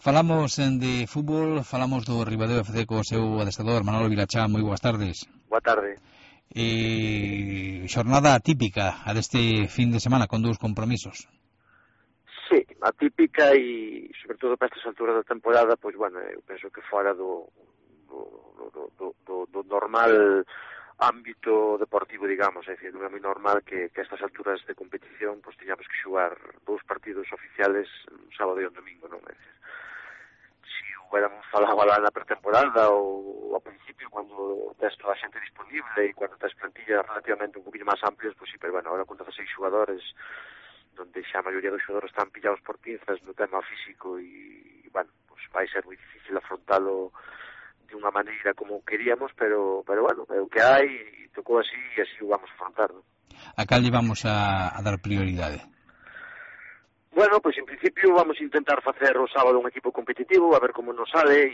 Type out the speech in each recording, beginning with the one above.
Falamos de fútbol, falamos do Ribadeo FC co seu adestrador Manolo Vilachá. Moi boas tardes. Boa tarde. Xornada atípica a deste fin de semana con dous compromisos. Sí, atípica e sobre todo para estas alturas da temporada, pois bueno, eu penso que fora do normal ámbito deportivo, digamos, é dicir, non é moi normal que a estas alturas de competición pois teñamos que xogar dous partidos oficiales un sábado e un domingo, non é dicir, si hubiéramos falado lá na pretemporada ou ao principio, cando tes toda a xente disponible e cando tes plantillas relativamente un poquinho máis amplias, pois sí, pero bueno, agora con 16 xogadores, donde xa a maioría dos xogadores están pillados por pinzas no tema físico e, bueno, pues vai ser moi difícil afrontalo de unha maneira como queríamos, pero bueno, é o que hai e tocou así e así o vamos a afrontar, ¿no? A cal lle vamos a dar prioridade? Bueno, pois en principio vamos a intentar facer o sábado un equipo competitivo, a ver como nos sale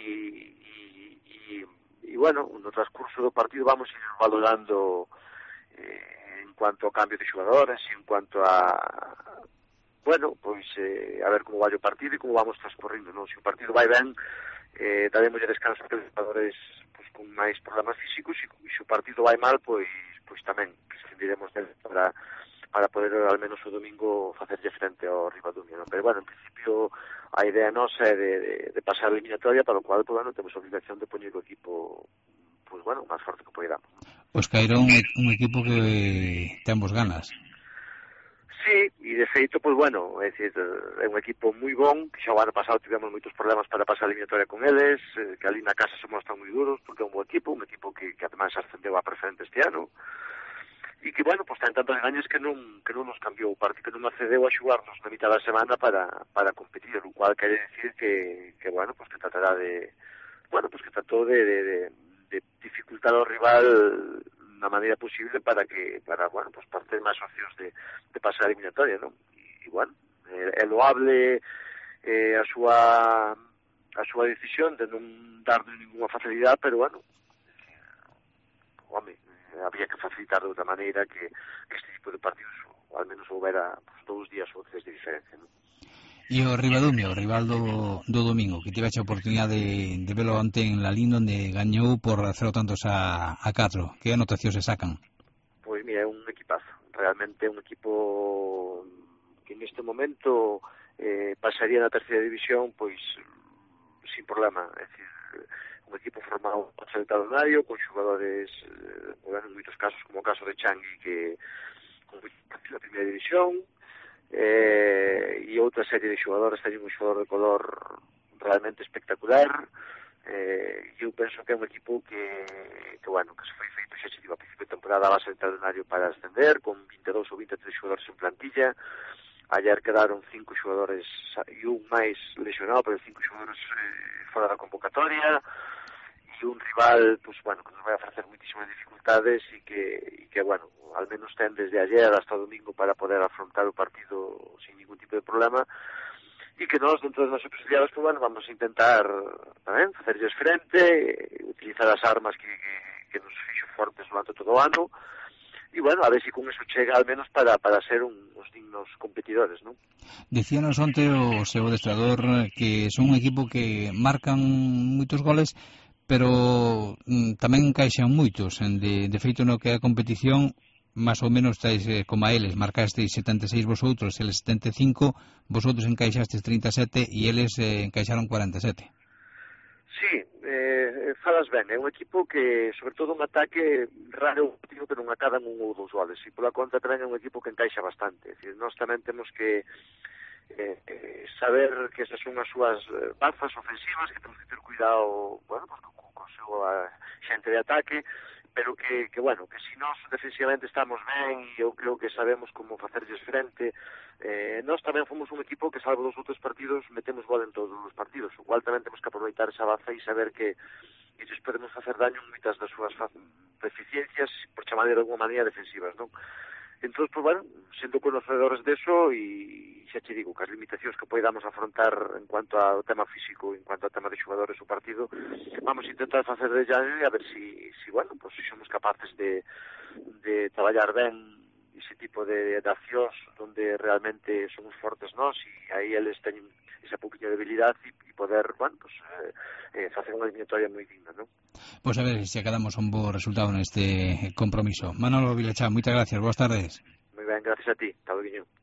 e bueno, no transcurso do partido vamos a ir valorando en cuanto a cambio de xogadores, en cuanto a bueno, pois a ver como vai o partido e como vamos transcorrindo, non? Se o partido vai ben, daremos descanso a aqueles xogadores pois, con máis problemas físicos e se o partido vai mal, pois tamén prescindiremos del para poder al menos o domingo facerlle frente ao Ribadumia, non? Pero bueno, en principio a idea nosa é de pasar a eliminatoria, para o cual, pues, bueno, temos a obligación de poñer o equipo pues bueno, máis forte que poidamos. Pois caerá un equipo que temos ganas. Sí, e de feito, pues bueno, é dicir, é un equipo moi bon, que xa o ano pasado tivemos moitos problemas para pasar a eliminatoria con eles, que ali na casa se mostran moi duros, porque é un bo equipo, que además ascendeu a preferente este ano, e que, bueno, pues ten tantas gañas que non nos cambiou o partido, que non accedeu a xugarnos na mitad da semana para competir, o cual quere decir que bueno, pues que tratará de, bueno, pues que tratou de dificultar ao rival na maneira posible para bueno, pues para ter máis opcións de pasar a eliminatoria, non? E bueno, é loable a súa decisión de non darle ninguna facilidade, pero bueno, home, había que facilitar de outra maneira que este tipo de partidos ou al menos houbera pues, 2 días ou 3 de diferencia, non? E o Ribadumia, o rival do domingo, que tivese a oportunidade de velo ante en Lalín, onde gañou por 0-4. Que anotacións se sacan? Pois mira, é un equipazo, realmente un equipo que neste momento pasaría na terceira división pois sin problema, é dicir, un equipo formado por talonarios, con xogadores, bueno, en moitos casos, como o caso de Changui, que con na primeira división, e outra serie de xogadores, teñen un xogador de color realmente espectacular, e eu penso que é un equipo que bueno, que se foi feito xa a principio de temporada a base de talonario para ascender, con 22 ou 23 xogadores en plantilla. Ayer quedaron 5 xogadores e un máis lesionado, pero 5 xogadores fora da convocatoria, e un rival, pues, bueno, que nos vai a ofrecer moitísimas dificultades e que, bueno, al menos ten desde ayer hasta o domingo para poder afrontar o partido sin ningún tipo de problema, e que nós, dentro das nosas posibilidades, pues, bueno, vamos a intentar tamén facerlles frente, utilizar as armas que nos fixo fortes durante todo o ano, e bueno, a ver se con eso chega al menos para ser uns dignos competidores, non? Dicíanos onte o seu adestrador que son un equipo que marcan moitos goles, pero tamén encaixan moitos. De feito, no que é a competición, máis ou menos estáis como a eles, marcasteis 76 vosotros, eles 75, vosotros encaixastes 37 e eles encaixaron 47. Sí, falas ben, é un equipo que, sobre todo un ataque raro, digo que non acadan un ou dous goles, e pola conta tamén é un equipo que encaixa bastante, é dicir, nós tamén temos que saber que esas son as súas bazas ofensivas, que temos que ter cuidado, bueno, pues, con súa xente de ataque, pero que bueno, que si nós defensivamente estamos ben e eu creo que sabemos como facerlles frente, nós tamén fomos un equipo que, salvo dos outros partidos, metemos gol en todos os partidos, o cual tamén temos que aproveitar esa baza e saber que ellos podemos facer daño en moitas das súas deficiencias, por chamar de alguma maneira defensivas, non? Entón, pues, bueno, sendo conocedores deso e xa te digo, que as limitacións que podamos afrontar en cuanto ao tema físico, en cuanto ao tema de xogadores o partido, vamos a intentar facer de llano e a ver si bueno, pues, si somos capaces de traballar ben ese tipo de accións onde realmente somos fortes nós e aí eles teñen esa poquinha debilidade e poder, bueno, pues, facer unha eliminatoria moi digna, non? Pois a ver se acadamos un bo resultado neste compromiso. Manolo Vilachá, moitas gracias, boas tardes. Moi ben, gracias a ti, Tao Guiñón.